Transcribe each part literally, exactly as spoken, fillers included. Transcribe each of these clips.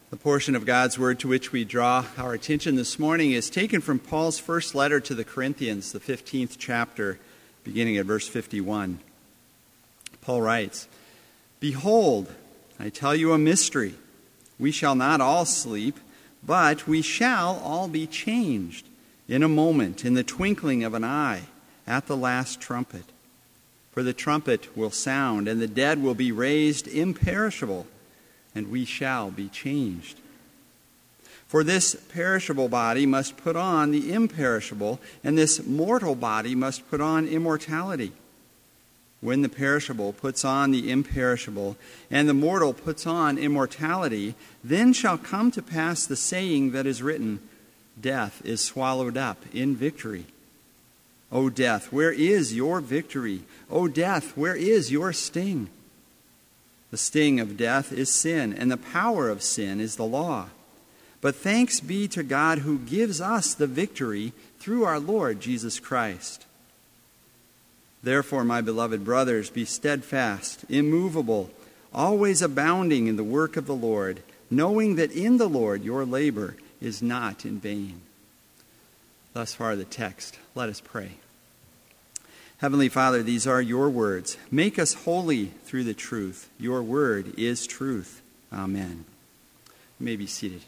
The portion of God's Word to which we draw our attention this morning is taken from Paul's first letter to the Corinthians, the fifteenth chapter, beginning at verse fifty-one. Paul writes, "Behold, I tell you a mystery. We shall not all sleep, but we shall all be changed in a moment, in the twinkling of an eye, at the last trumpet. For the trumpet will sound, and the dead will be raised imperishable, and we shall be changed. For this perishable body must put on the imperishable, and this mortal body must put on immortality. When the perishable puts on the imperishable, and the mortal puts on immortality, then shall come to pass the saying that is written, Death is swallowed up in victory. O death, where is your victory? O death, where is your sting? The sting of death is sin, and the power of sin is the law. But thanks be to God who gives us the victory through our Lord Jesus Christ. Therefore, my beloved brothers, be steadfast, immovable, always abounding in the work of the Lord, knowing that in the Lord your labor is not in vain." Thus far the text. Let us pray. Heavenly Father, these are your words. Make us holy through the truth. Your word is truth. Amen. You may be seated.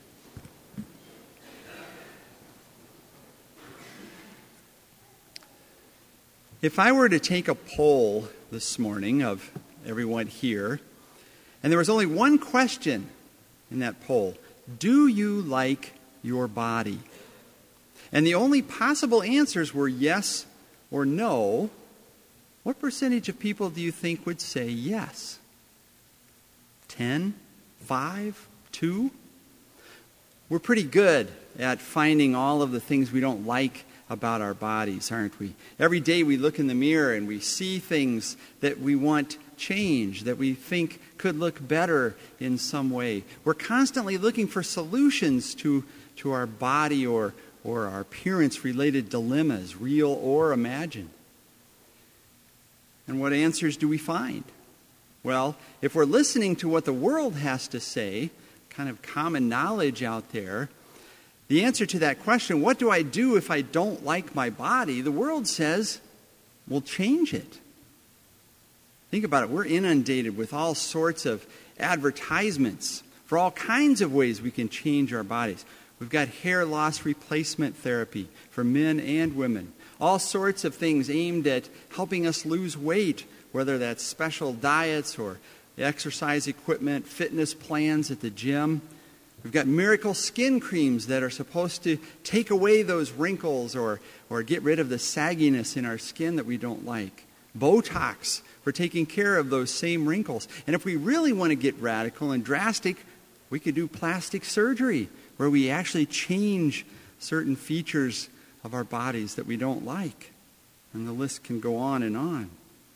If I were to take a poll this morning of everyone here, and there was only one question in that poll, do you like your body? And the only possible answers were yes or no, what percentage of people do you think would say yes? Ten? Five? Two? We're pretty good at finding all of the things we don't like about our bodies, aren't we? Every day we look in the mirror and we see things that we want changed, that we think could look better in some way. We're constantly looking for solutions to, to our body or or our appearance-related dilemmas, real or imagined. And what answers do we find? Well, if we're listening to what the world has to say, kind of common knowledge out there, the answer to that question, what do I do if I don't like my body? The world says, well, change it. Think about it. We're inundated with all sorts of advertisements for all kinds of ways we can change our bodies. We've got hair loss replacement therapy for men and women. All sorts of things aimed at helping us lose weight, whether that's special diets or exercise equipment, fitness plans at the gym. We've got miracle skin creams that are supposed to take away those wrinkles or, or get rid of the sagginess in our skin that we don't like. Botox for taking care of those same wrinkles. And if we really want to get radical and drastic, we could do plastic surgery, where we actually change certain features of our bodies that we don't like. And the list can go on and on.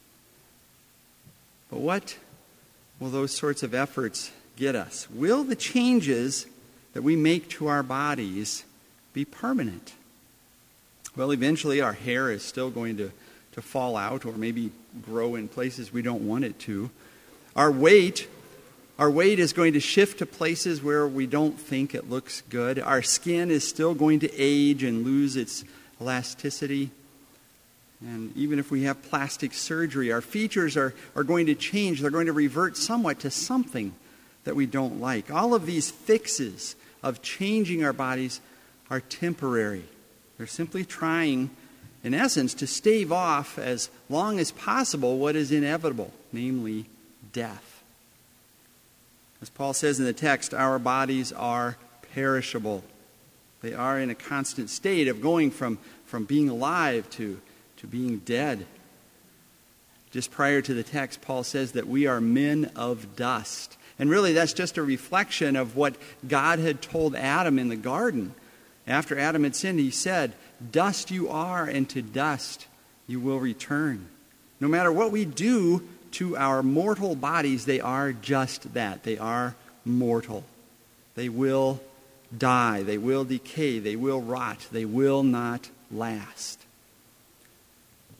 But what will those sorts of efforts get us? Will the changes that we make to our bodies be permanent? Well, eventually our hair is still going to, to fall out or maybe grow in places we don't want it to. Our weight Our weight is going to shift to places where we don't think it looks good. Our skin is still going to age and lose its elasticity. And even if we have plastic surgery, our features are, are going to change. They're going to revert somewhat to something that we don't like. All of these fixes of changing our bodies are temporary. They're simply trying, in essence, to stave off as long as possible what is inevitable, namely death. As Paul says in the text, our bodies are perishable. They are in a constant state of going from, from being alive to, to being dead. Just prior to the text, Paul says that we are men of dust. And really that's just a reflection of what God had told Adam in the garden. After Adam had sinned, he said, "Dust you are, and to dust you will return." No matter what we do to our mortal bodies, they are just that. They are mortal. They will die. They will decay. They will rot. They will not last.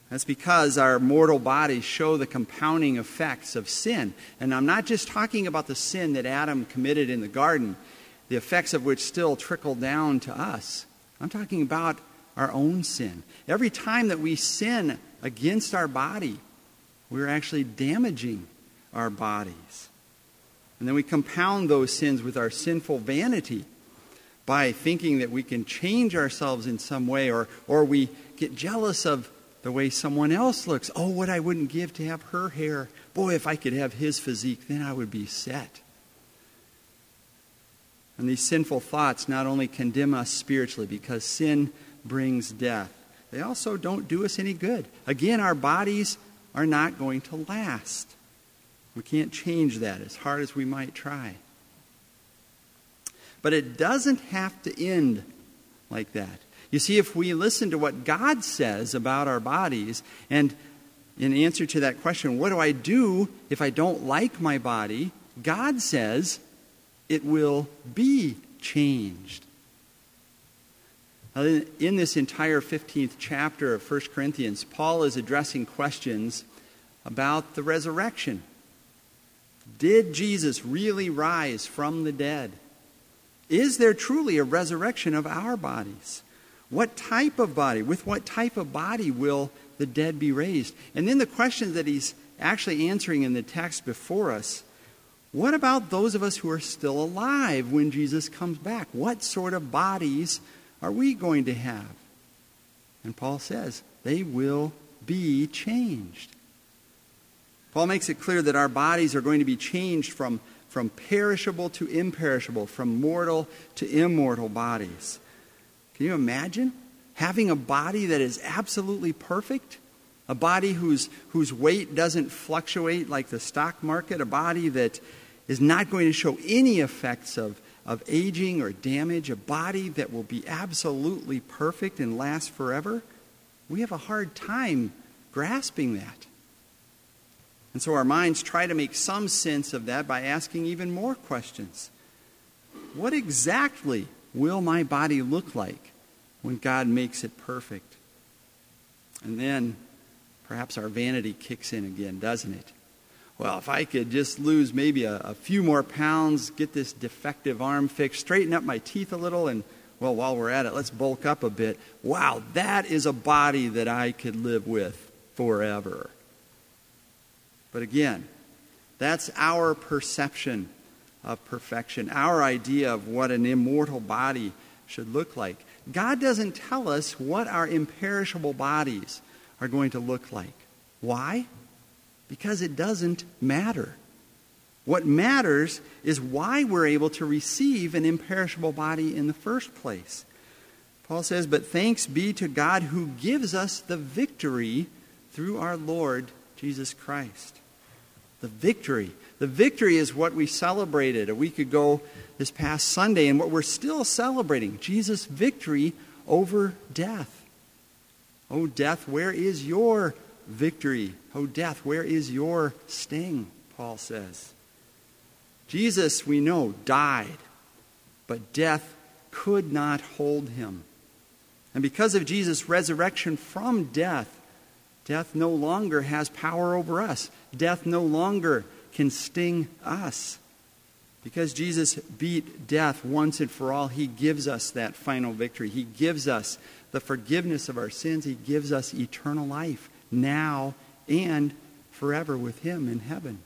That's because our mortal bodies show the compounding effects of sin. And I'm not just talking about the sin that Adam committed in the garden, the effects of which still trickle down to us. I'm talking about our own sin. Every time that we sin against our body, we're actually damaging our bodies. And then we compound those sins with our sinful vanity by thinking that we can change ourselves in some way, or, or we get jealous of the way someone else looks. Oh, what I wouldn't give to have her hair. Boy, if I could have his physique, then I would be set. And these sinful thoughts not only condemn us spiritually because sin brings death, they also don't do us any good. Again, our bodies are not going to last. We can't change that as hard as we might try. But it doesn't have to end like that. You see, if we listen to what God says about our bodies, and in answer to that question, what do I do if I don't like my body? God says it will be changed. Now, in this entire fifteenth chapter of First Corinthians, Paul is addressing questions about the resurrection. Did Jesus really rise from the dead? Is there truly a resurrection of our bodies? What type of body, with what type of body will the dead be raised? And then the question that he's actually answering in the text before us, what about those of us who are still alive when Jesus comes back? What sort of bodies are we going to have? And Paul says, they will be changed. Paul makes it clear that our bodies are going to be changed from, from perishable to imperishable, from mortal to immortal bodies. Can you imagine having a body that is absolutely perfect? A body whose, whose weight doesn't fluctuate like the stock market? A body that is not going to show any effects of, of aging or damage? A body that will be absolutely perfect and last forever? We have a hard time grasping that. And so our minds try to make some sense of that by asking even more questions. What exactly will my body look like when God makes it perfect? And then perhaps our vanity kicks in again, doesn't it? Well, if I could just lose maybe a, a few more pounds, get this defective arm fixed, straighten up my teeth a little, and, well, while we're at it, let's bulk up a bit. Wow, that is a body that I could live with forever. But again, that's our perception of perfection, our idea of what an immortal body should look like. God doesn't tell us what our imperishable bodies are going to look like. Why? Because it doesn't matter. What matters is why we're able to receive an imperishable body in the first place. Paul says, but thanks be to God who gives us the victory through our Lord Jesus Christ. The victory. The victory is what we celebrated a week ago this past Sunday, and what we're still celebrating, Jesus' victory over death. Oh, death, where is your victory? Oh, death, where is your sting? Paul says. Jesus, we know, died, but death could not hold him. And because of Jesus' resurrection from death, death no longer has power over us. Death no longer can sting us. Because Jesus beat death once and for all, he gives us that final victory. He gives us the forgiveness of our sins. He gives us eternal life now and forever with him in heaven.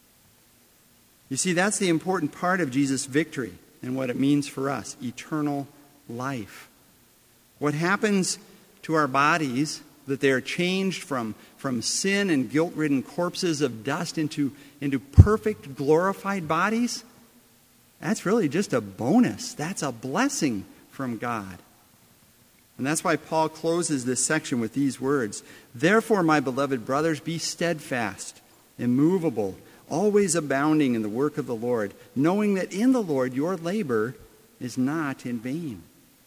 You see, that's the important part of Jesus' victory and what it means for us, eternal life. What happens to our bodies, that they are changed from, from sin and guilt-ridden corpses of dust into, into perfect, glorified bodies, that's really just a bonus. That's a blessing from God. And that's why Paul closes this section with these words. Therefore, my beloved brothers, be steadfast, immovable, always abounding in the work of the Lord, knowing that in the Lord your labor is not in vain.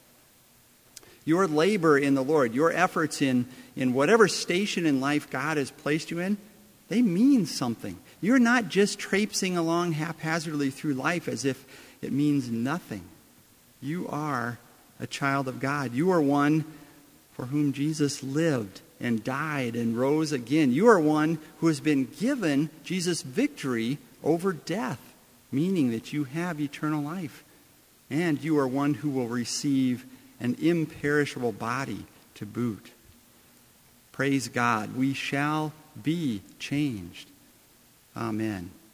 Your labor in the Lord, your efforts in, in whatever station in life God has placed you in, they mean something. You're not just traipsing along haphazardly through life as if it means nothing. You are a child of God. You are one for whom Jesus lived and died and rose again. You are one who has been given Jesus' victory over death, meaning that you have eternal life. And you are one who will receive an imperishable body to boot. Praise God. We shall be changed. Amen.